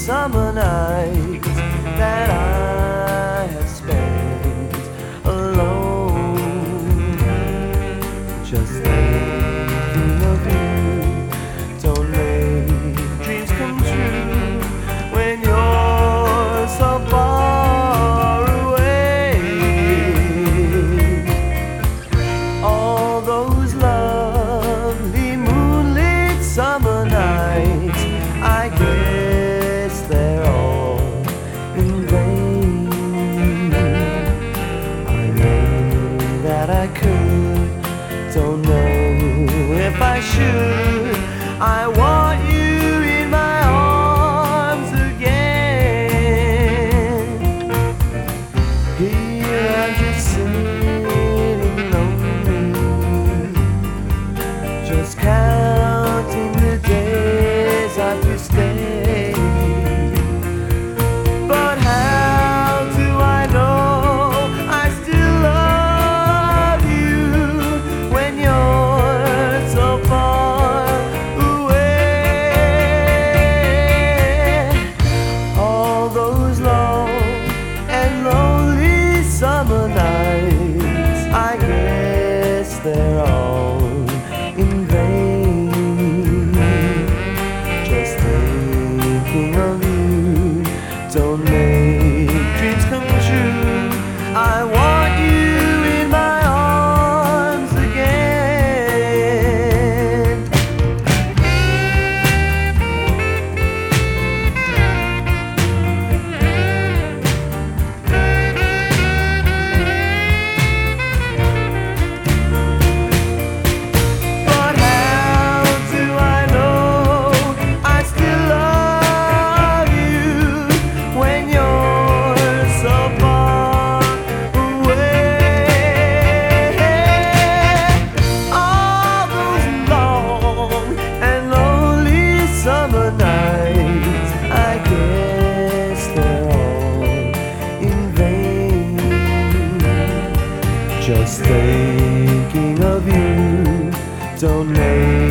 summer nights that I have spent alone, just thinking of you. Don't make dreams come true when you're so far away. All those lovely moonlit summer nights, I guess they're all in vain. I know that I could, don't know if I should. I want you in my arms again. Here I'm just sitting lonely, just counting the days I could stay. But how do I know I still love you when you're so far away? All those long and lonely summer nights, I guess they're all in vain. Just thinking of you, don't make dreams come true. I want you in my arms again. But how do I know I still love you when you're so far away? All those long and lonely summer nights, I guess they're all in vain. Just thinking of you, don't make